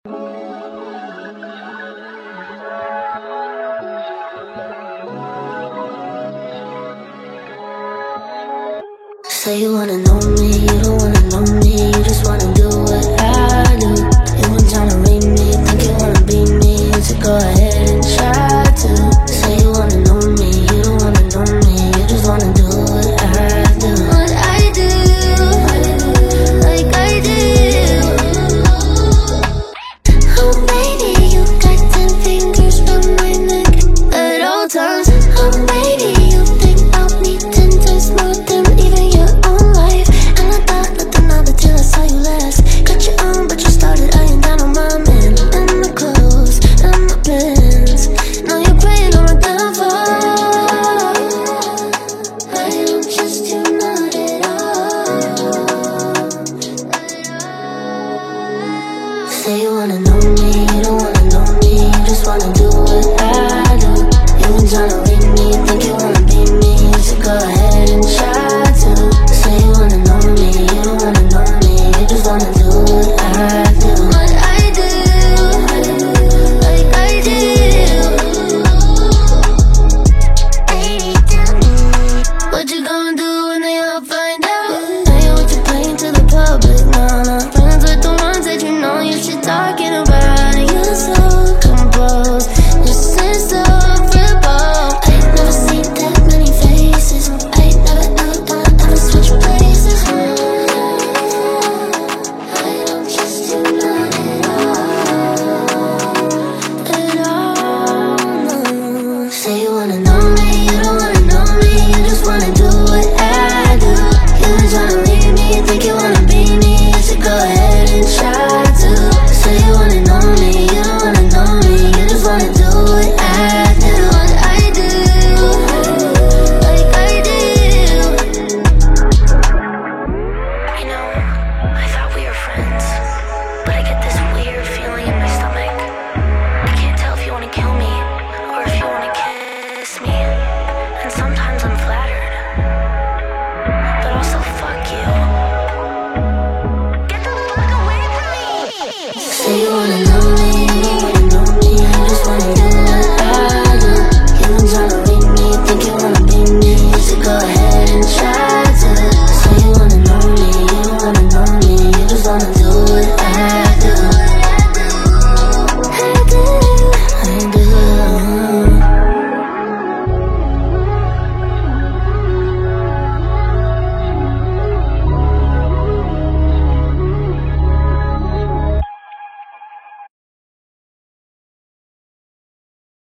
Say you wanna know me, you don't wanna know me, you just wanna do what I do. You ain't tryna read me, think you wanna be me, so go ahead and try to. Say you wanna know me, you don't wanna know me, you just wanna do what I do. What I do, like I do. Oh baby, you got 10 fingers on my neck at all times. Oh baby, you think about me 10 times more than even your own life. And I thought nothing of it till I saw you last. Got your own, but you started eyeing down on my man. And my clothes, and my pants. Now you're praying on my downfall. I don't trust you, not at all. Say you wanna know me, you don't wanna know me, you just wanna do what I do. You ain't tryna read me, think you wanna be me, so go ahead and try to. Say you wanna know me, you don't wanna know me, you just wanna do what I do. What I do, like I do. Baby, tell me, what you gonna do when they all find out? Now you what you playing to the public, nah. Friends with the ones that you know you should talking about. And you're so composed, your sense of rebel. I ain't never seen that many faces. I ain't never ever switch places. I don't trust you, not at all, no. Say you wanna know me, you don't wanna know me, you just wanna do what I do. You ain't tryna read me, think you wanna be me, so go ahead and try to. Say you wanna know me, you don't wanna know me, you just wanna do what I do. What I do, like I do. I know, I thought we were friends, but I get this weird feeling in my stomach. I can't tell if you wanna kill me, or if you wanna kiss me. And sometimes I'm flattered, but also fuck you. Get the fuck away from me! Say you wanna know